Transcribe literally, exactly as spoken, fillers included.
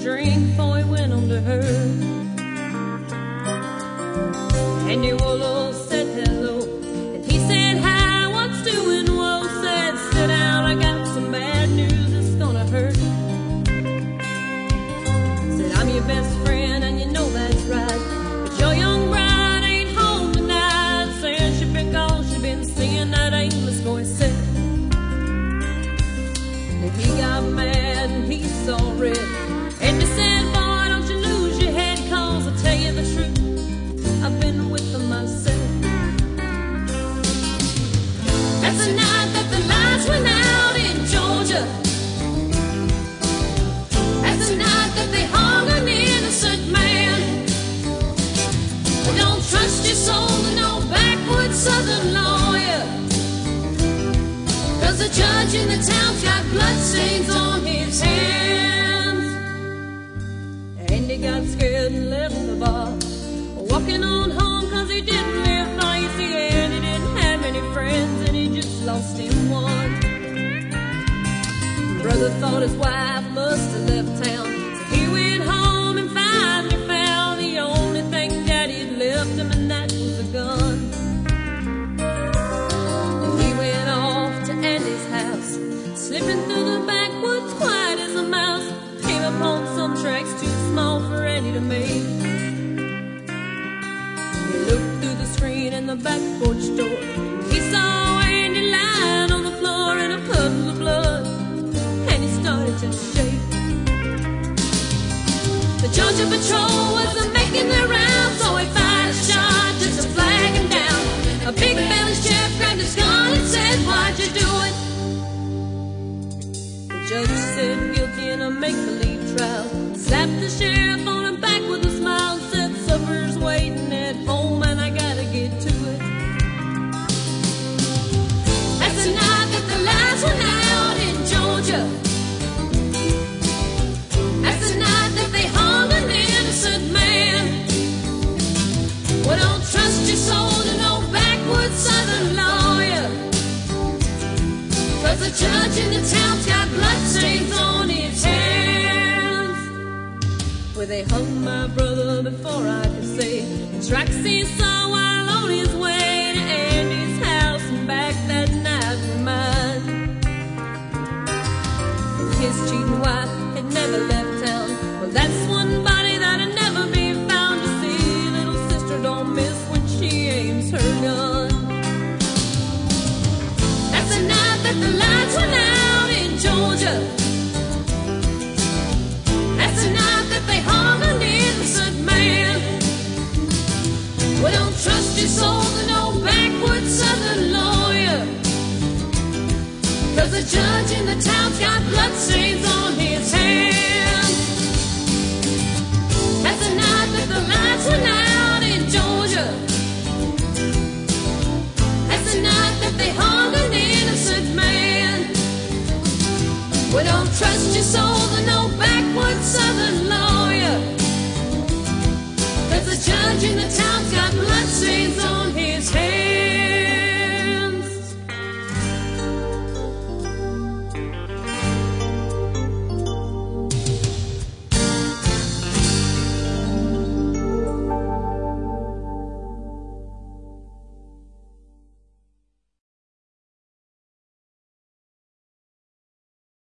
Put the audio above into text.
drink before he went on to her. Andy Warlow said hello, and he said hi, what's doing? Whoa, said sit down, I got some bad news that's gonna hurt. Said I'm your best friend and you know that's right, but your young bride ain't home tonight. Said she been gone, she been singing that aimless voice said. And he got mad and he saw red, and he said, boy, don't you lose your head, cause I'll tell you the truth, I've been with them myself. That's the night that the lights went out in Georgia. That's the night that they hung an innocent man. Well, don't trust your soul to no backwoods southern lawyer, cause the judge in the town's got bloodstains on his hands. And he got scared and left the bar, walking on home cause he didn't live far. You see, and he didn't have many friends and he just lost him one. Brother thought his wife must have left town, so he went home and finally found the only thing Daddy'd left him, and that was a gun. And he went off to Andy's house, slipping through the backwoods quiet as a mouse. Came upon some tracks too small for Andy to make. He looked through the screen in the back porch door. He saw Andy lying on the floor in a puddle of blood, and he started to shake. The Georgia patrol wasn't making their rounds, so he fired a shot just to flag him down. A big belly sheriff grabbed his gun and said, why'd you do it? The judge said guilty in a make-believe trial, slapped the sheriff on the back with a smile, and said supper's waiting at home and I gotta get to it. That's the night that the lights went out in Georgia. That's the night that they hung an innocent man. Well, don't trust your soul to no backwoods southern lawyer, cause the judge in the town's got bloodstains on his hands. Well, they hung my brother before I could say the tracks he saw while on his way to Andy's house and back that night were mine. And his cheating wife had never left town. Well, that's one body that'll never be found. To see little sister don't miss when she aims her gun. That's the night that the lights went out in Georgia. That's the night that they hung an innocent man. Well, don't trust your soul to no backwoods southern lawyer, cause the judge in the town's got bloodstains on his hands. That's the night that the lights went out in Georgia. That's the night that they hung an innocent man. Well, don't trust your soul to no backwoods southern lawyer, cause the judge in the town